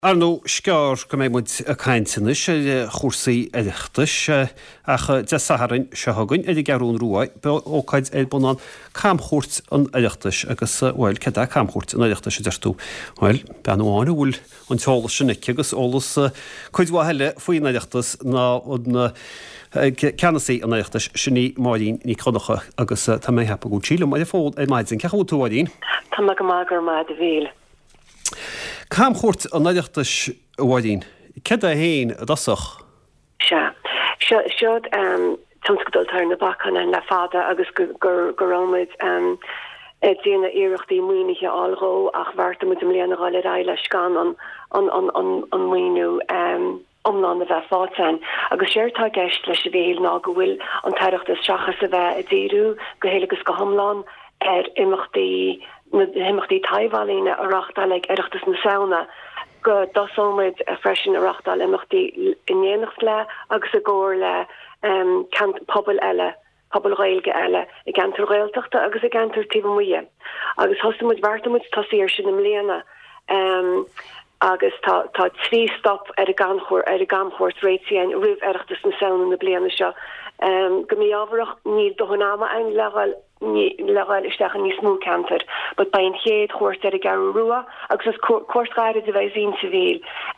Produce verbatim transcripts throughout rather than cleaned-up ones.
Arno scear go méid muid a caiinteanna sé chósaí éireachtas ach de saharann se thugann idir gearún ruáid be ócaid é bunán camchút an éireachtas agus bhfuil ce camchút an éireachtas sé deirtú. Bhfuil beanháinna bhfuil an teála sinna agus ólas chuid bhheile faoin éireachtas ná ceannasaí an éireachtas sinní máidín ní chonacha agus tá mé hepa go tíle mai fód é maidin ceú túhaidín. Tá me go mágur má a bhíl. Cam chót an éireachtas bhhaidín. Ced a héin a dasach? Se. Seod tamscadultar na bachan an le fada agus gorómid díana iirechtaí muoinithe álró ach bharta mu am léana gáile raile scan an muoinú omná na bheith fátain. Agus séirtá geist leis a bhéil ná go bhfuil an taireachtas seachas a bheith a ddíú go hélagus go thomláin ar imachtaí himachtaí taimhhalína arachtal ag éireachtas na saona go dosómid a freisin arachtal imachtaí inéanacht le agus a ggóir le cant pobl eile pobl réilge eile i gantar réilteachta agus i gantar tíomh muie. Agus thosamid bhartamid tosaíar sin im léana agus tá trí stop ar a ganchóir ar a gamchóirt réitiain rih éireachtas na saona na bliana seo. Go mí ábharach ní dohanama ein legal legal isteach an ní smú cantar, but by an chéad chóirt ar a garú rua agus is cuairtgáire de bheith zín civíl.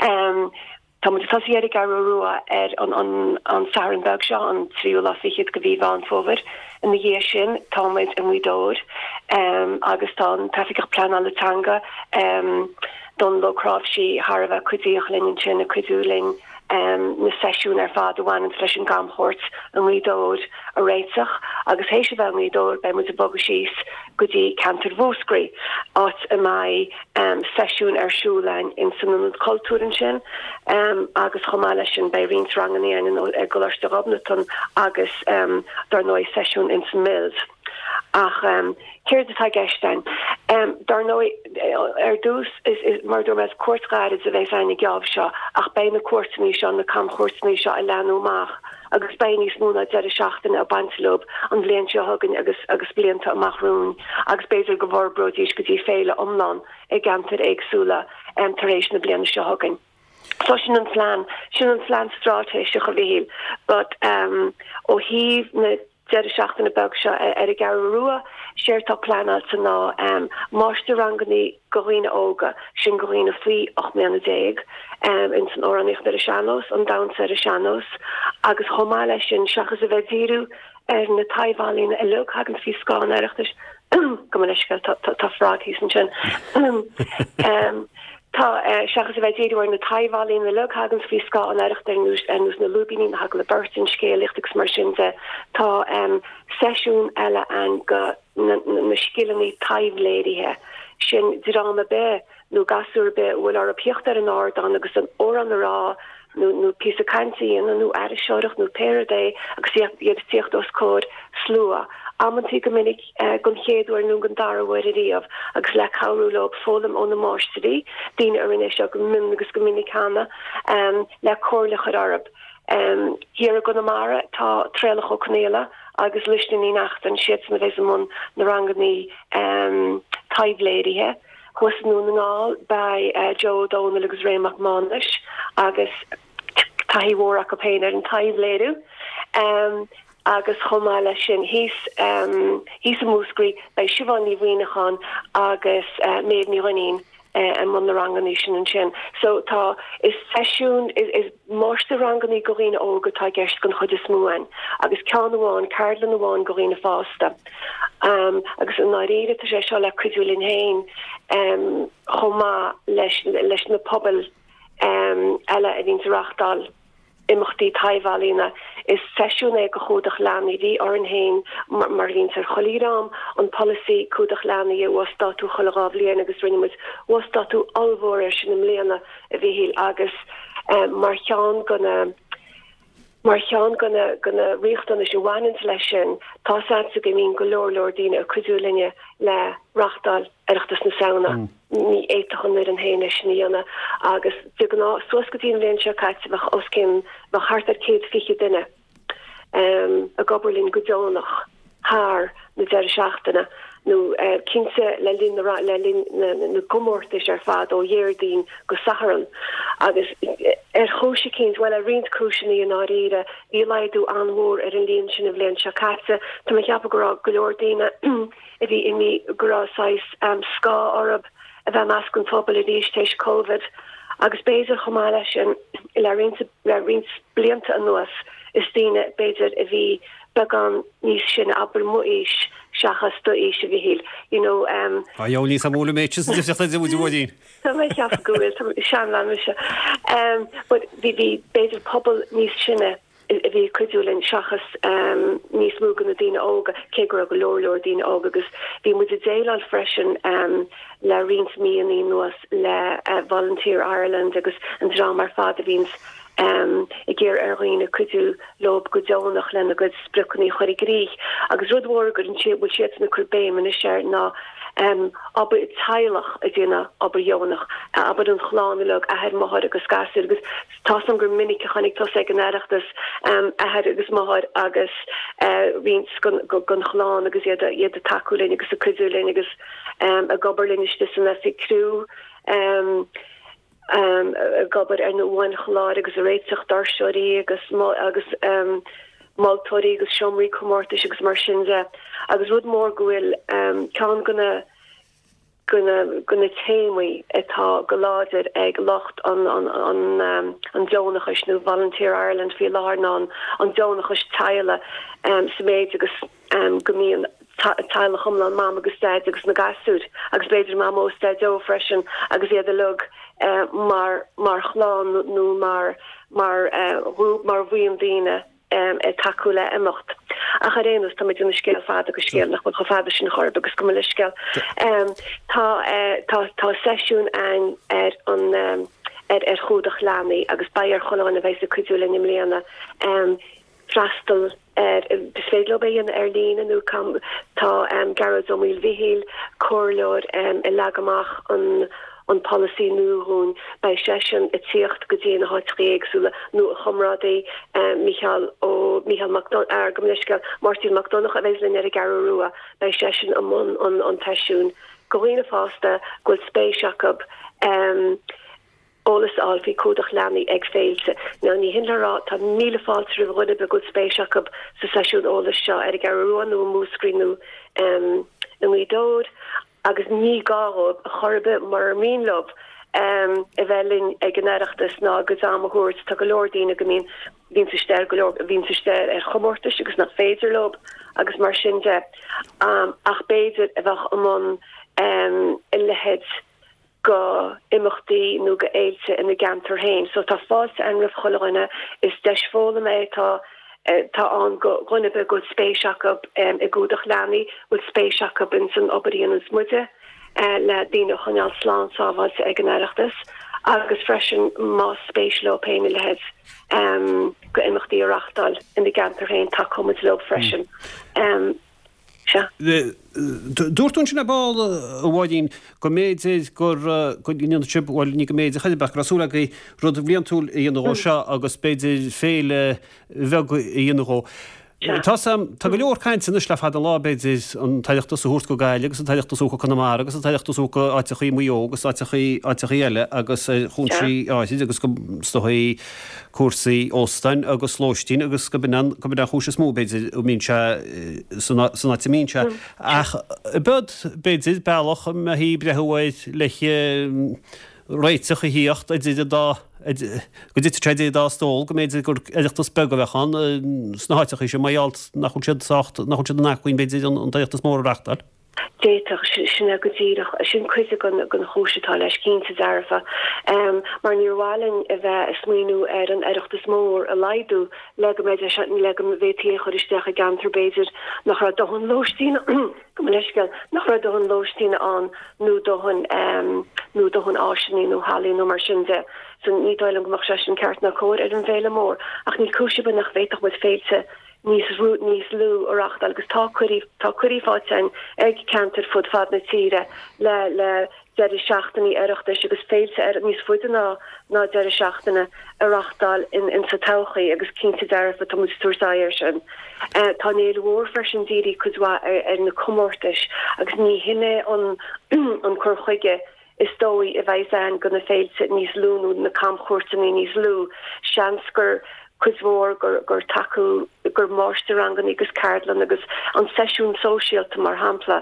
Tá mu tosí ar a garú rua ar an Sarenberg seo an tríú lafichiid go bhí bhain fóver in na dhé sin táid an muidóir agus tá an tafiigech plan alatanga don locráf si Harbh cuidíoch linn sin a cuidúling na seisiún ar fád bhhain an leis an gamchóirt an muidóir a réiteach agus hééis se bheith muidóir be mu a bogu síos go dtí cantar bhóscrí áit a mai seisiún arsúlein in san an cultúrin sin agus chomá lei sin bei rins ranganían ag goláiste robnaton agus dar nói seisiún in san mills. Ach céir atá geistein. Dar nó ar dús is mar dúir mes cuairtgáid a bheith féinna geamh seo ach bein na cuairtaní seo na camchóirtaní seo a leanúach agus bein níos múna de seachtain a bantlób an bblion seo thugann agus agus blianta amachrún agus béidir go bharbrodís go dtí féile omlán ag gantar agsúla tar éis na bliana seo thugann. So sin an plán sin an plán strátéise go bhíl, but ó híh na de seachtain na beg seo ar a garú rua séirtá planálta ná máiste ranganí goghine óga sin goghine faoi och mé déag in san óraníocht ar a seanos an damsa ar a seanos agus chomá lei sin seachas a bheith díú ar na taimhhalína i lug hagann fi scáin éireachtas go leisce tá frátí san sin. Tá seachas a bheith déadúir na taimhhalín na le hagans fi sá an éirecht ar nús ar nús na lúbiní na hag le burtin scéalaachtas mar sinnte tá seisiún eile an go na skillanní taimhléirithe sin drama be nó gasúr be bhfuil ar a piocht ar an ádan agus an ó an rá nó pí a cantaí an nó air seoireach nó péirdé agus iad tíocht os cód slúa. Amantí go minic gon chéadúir nó an darhhair a riamh agus le cabhrú op fólam ó na máisteí díine ar inis go min agus go minicána le cóirlach ar arab. Hir a go namara tá trelach ó cnéile agus listení nachtan siad na bheits mún na ranganí taimhléirithe chuas nó na ngáil bei Joe O'Donnell agus Ray McManus agus taihhór a péin ar an taimhléirú. Agus chomá lei sin hís hís a múscrí bei siobhaní bhuiinechan agus méad ní roiín an man na ranganí sin an sin. So tá is seisiún is is máiste ranganí goghine óga tá gceist gon chud is smúin agus cean amháin cairlan amháin goghine fásta. Agus an náréide tá sé seo le cuiúlinn héin chomá leis leis na pobl eile a dtíntarachtal imachtaí taimhhalína is seisiún é go chúdach leanaí dí ar an héin mar vín ar cholírám an policy cúdach leanaí was statú choláh léana agus rinnemuid was statú almhór sin im léana a bhíhíil agus mar chean gona mar chean gona gona riochtán is bhhain lei sin tá sa go mín go leorlór díine a cuiúlinne le rachtal éireachtas na saona ní éitechan ar an héine sníana agus du gná suas go dtíon léon seo caiite bheith oscin bheith hart ar céad fiche duine a goberlín go deánach haar na deir seachtainna nó cinse le lin le lin na gomórtais ar fad ó dhéirdín go saharan agus ar choise cins well a rint cruisianí an áíre í leidú anmór ar an líon sin a bléon se caite Tá me cheappa gorá goordíine a bhí imi gorááis sá orb a bheith meas gon fphobal a ríéis COVID agus béidir chomá lei sin le le rint blianta an nuas is tíine béidir a bhí began níos sin aber muis seachas do is a bhíhil you know um a jo ní sam móla méid bhúdín Tá mé cheap gohfuil sean le se um but bhí bhí béidir pobl níos sinne a bhí cuiúlinn seachas um, níos múgan na dtíine óga cé gur go leorleor dtíine óga agus bhí mu a déile freisin um, le rint míí nuas le uh, Volunteer Ireland agus an drá mar fad a víns um, i ggéir arghine cuiú lob go deonnach lena go spruchaní choirí grí agus rudhór gur an si bhil siad na chubéim an is sé ná Um, aber it teilech a dina aber jonach uh, aber an chláánlog a het mahar agus gasir agus tasam gur minnig chanig to gan erachtas um, a het agus mahar agus uh, rins gun chláán agus iad iad a takulin agus a kudulin agus um, a goberlin is dis a fi crew um, um, a gober er no one chlá agus a réitach darshoí agus agus um, Maltóí agus siomrí comórtas agus mar sinse agus rud mór gohfuil um, cean gona gona gona téimí atá goláidir ag locht an an an um, an Jonachas nó Volunteer Ireland fi lána an Jonachas teile um, sa méid agus um, gomíon teile chumla an mam agus steid agus na gasúd agus beidir mam ó steid ó freisin agus iad a lug uh, mar mar chláán nó mar mar uh, rúb mar bhuion díine Um, e takule emocht. A charénus tá in scéil fad agus scéil nach go fada sin chorb agus go leiscéil. Um, tá tá tá sesiún ein ar an um, ar ar chúdach lánaí agus bair choláin a bheits a cuiúla nim léana um, frastal ar besvéidlo bé an ar lína nó kam tá um, garad ó míl vihíl cóirleir um, i lagamach an an policy nuún bei session et tíocht go dtíana háitréagsúla nó a chomrádaí um, Michael ó Michael McDonald ar gomleiscail Martin McDonald a bhéislinn ar a garúa bei session am an an an teisiún goína fásta goil spéis Jacob um, ólas alfi códach leanaí ag féilte. Ná ní hinrá tá míle fáiltar a bhhuiine be goil spéis Jacob sa sesiún ólas seo ar a garúa nó múscrínú um, in lídóid agus ní gáób a chorbe mar mínlob um, a bhelinn ag gannachtas ná go amhút tá go leordíine go mín vín sa steir go vín sa steir ar chomórtas agus nach féidirlob agus mar sinnte um, ach béidir a bheith amon um, i lehead go imachtaí nó go éilte in na gantar hain. So tá fáilte an rih choláine is deisfóla mé tá Uh, tá an go gonne be go spéis Jacob um, i gúdach leanaí bud spéis Jacob in san obaríon an smuide uh, le dtíine chuneal slán sábhailte ag an airachtas agus freisin má spéis le péine lehead um, go imachtaí arachtal in de gantar hain tá cumid le freisin. Um, Dúirtún sin na ball a bháidín go méid gur goíon trip bhil ní go méid chaidirbeach rasúla go rud bblion túil i dionró seo agus beidir féle bheith i dionró. Tá tá go leor caiint san le fad a lábéid an taileachtas úirt go gaiile agus an taileachtas úcha Conamara agus an taileachtas úcha áitichaí muo agus áitichaí áitichaí eile agus chuntrí áid agus go stochaí cuasaí Óstein agus Lóistín agus go bin go bin chúis smóbéid ó mín san míse ach bud béidir bailach a hí brethúid leiche réiteach a híocht a dé dá go dit tredé dá stóil go méidir gur éidirtas bega bheitchan snáiteach sé maialt nach chuid nach chuid nachcuoin beidir an éidirtas mór reachtar. Déach sinna go dtíach sin cuiise gon gon chúisitá leis cínta dearfa. Um, mar níorhálinn a bheith smuoinú ar an éireachtas mór a leidú le go méidir se le go bhétí chuiristeach a gantar béidir nach ra dohann lóistíine go leisceil nach ra dohann lóistíine an nó dohann um, nó dohann áisinaí nó hálíí nó mar sin de. San ní dáilm goach se sin ceart na cóir ar an bhéile mór ach ní cúise ben nach bhéach mu féilte níos rút níos lú orachtal agus tá cuirí tá cuirí fátein ag cantar fud fad na tíre le le de seachtaí airiachtas agus féilte ar níos fuide ná ná de seachtainna arachtal in in sa tauchaí agus cinnte dearfa tá túsáir sin. Tá néad mhór freisin díri cosá ar na commórtais agus ní hinne an an chur chuige is dói a bheith an gona féilte níos lúnú na camchúirtaí níos lú seansgur cosmór gur gur taú gur máiste rangan agus cardlan agus an sesiún sosiálta mar hapla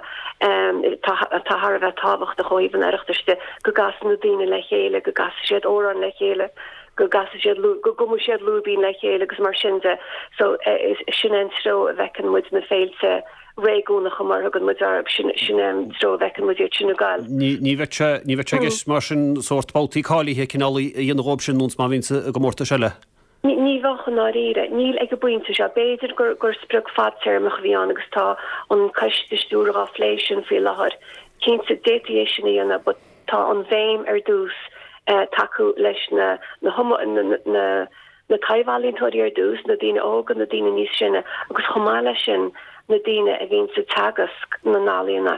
táthar bheith táhacht a choíhan airiachtaiste go gas nó daine le chéile go gas siad óran le chéile go gas siad go gomu siad lúbín le chéile agus mar sinnte so is sin enstro a bhecin muid na féilte réúnach mar gan mu sin tro bhecin mu sinna gáil. Ní bheit gus mar sin sort baltíáíthe cinálí dionób sin nús má vín go mórta seile. Ní bhachan ná réire, níl ag go buinte se béidir gur gur sprug fadtermach bhí an agus tá an caiistúra fléisisin fi lehar. Cínta détiation íana, but tá an bhéim ar dús taú leis na na na caiimhálíntóirí ar dús na dtíine ógan na dtíine níos sinne agus chomáile sin na dtíine a bhín sa tagas na nálína.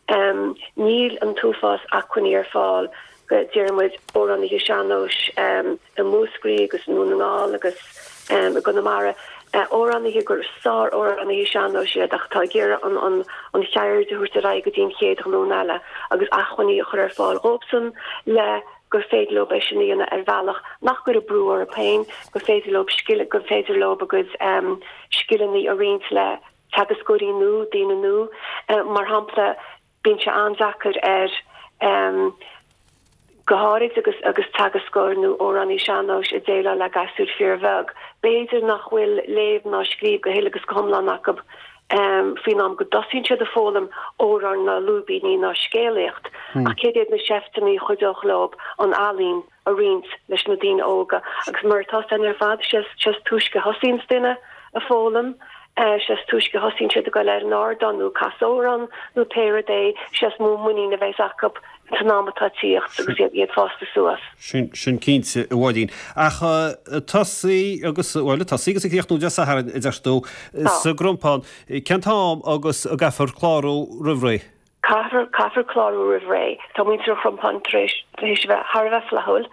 Níl an túfás acuní ar fáil Dearmid ó an hi seanós a múscrí agus núnaá agus a gonamara ó an hi gur sá ó an hi seanó siad ach tá ggéire an an an cheir dúirta ra go dtíon chéad nóile agus achhaní a chur ar fáil Robson le gur féidirlób é sinna ar bhealach nach gur a brú ar a pein gur féidirlób skille gur féidirlób agus skillinní a rint le tagascóí nó dína nó mar hapla bín se anzachar ar goáid agus agus tagascóirnú ó an seanós a déile le gasú fear bheg. Béidir nach bhfuil léh ná scríb go héile agus gomlanach fin am go dosín se de fólam ó an na lúbíní ná scéalacht a céad na seftaí chuideoch lob an alín a rint leis na dín óga agus martá an ar fad se túisce hosín duine a fólam. Se túisce hosín se go le nádanú casóran nó péradé se mú muí na bheith acap námatátíocht agus iad fásta suas. Sin cínte a bhdín. Acha tosaí agus bhile tosaí agus íochtú de saharan idirtó sa grumpán ceantám agus a gafar chlárú rihré. Caafar caafar chlárú rihré. Tá muintear chrumpán éis bheith Harbheith lethúil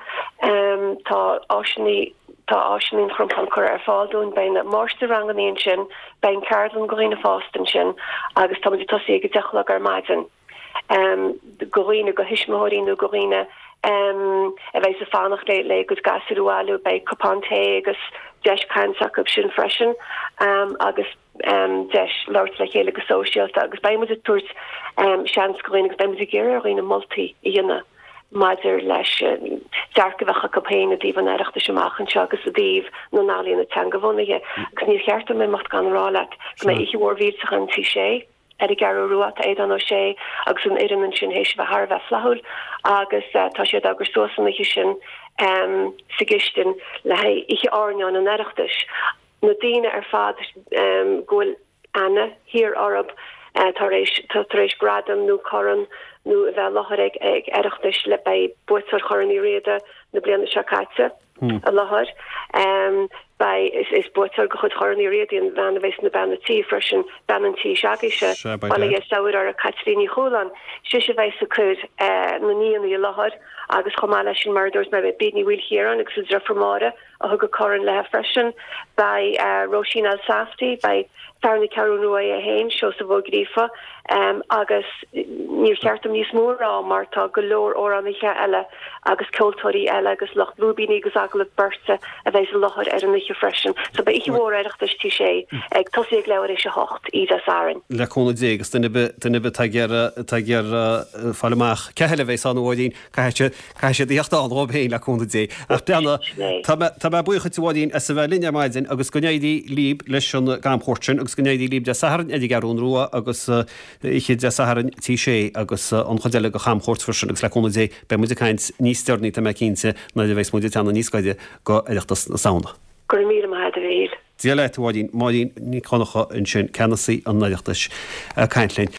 tá áisinaí Tá áisinaín chrumpán chur ar fáilún beina máiste ranganíon sin bein cardlan goína fástan sin agus tá tosaí go deachla ar maidin. Goíine go hisismóíú goíine a bheith sa fánach le le gus gasúáú bei copánté agus deis canach go sin freisin agus deis láirt le chéile go sosiálta agus beim a tuairt sean goíine agus beim géir a roioine moltúltaí i dhéine. Maidir leis dearcahecha copéine díh an aireachta semachchan se agus a díh nó nálíonna teangahhaige, gus níos cheartta mé macht gan rála go mé ich bhór víach an tí sé ar i garú ruata é an ó sé agus an iiriman sin hééis bheit Harbheith flahúil agus tá siad agur sosanna sin sigistin le ich áneán an aireachtas. Na daine ar fad ghfuil anna hir orb tar éis gradam nó choran nó a bheith lethir ag ag aireachtas le bei buirtar choraní réide na bliana seacaite a lethir. Bei is is buirtar go chud choraní réideon bheanna bhééis na banatí freisin banantí seagaise bhil é saoir ar a Catríní Cholan. Si se bheith sa chud na níana i lethir agus chomáile sin mardúirs me bheith bíní bhfuil chéan agus is reformáre a thug go choran le freisin bei Roisin Al-Safty bei fearna ceú nua a héin seo sa bhógrífa agus níor cheartam níos mórrá mar tá go leor ó aniche eile agus ceoltóirí eile agus loch lúbíní agus agla bersa a bheith lethir ar an niche freisin. So ba ich bhór aireachtas tí sé ag tosaí ag leabhar éis a hocht iad a sarin. Le cóna dé agus duine be gur fallach ceile bhééis an bhdín caiise díochtta an rob héin le cóna dé. Ach deanna tá bucha túháín a sa bheith linne maidin agus gonéidí líb leis an gamchórtin agus gonéidí líb de saharan idir garún ruá agus ichi de saharan tí sé agus an chodéile go chamchórt frisin agus le cóna dé be mu caiint níos steirní a me cínte na de bhééis muidir tena níoscaide go aireachtas na saona. Gur mí a bhíl. Díile túháín máín ní conacha in sin cenasaí an naireachtas caiintlein.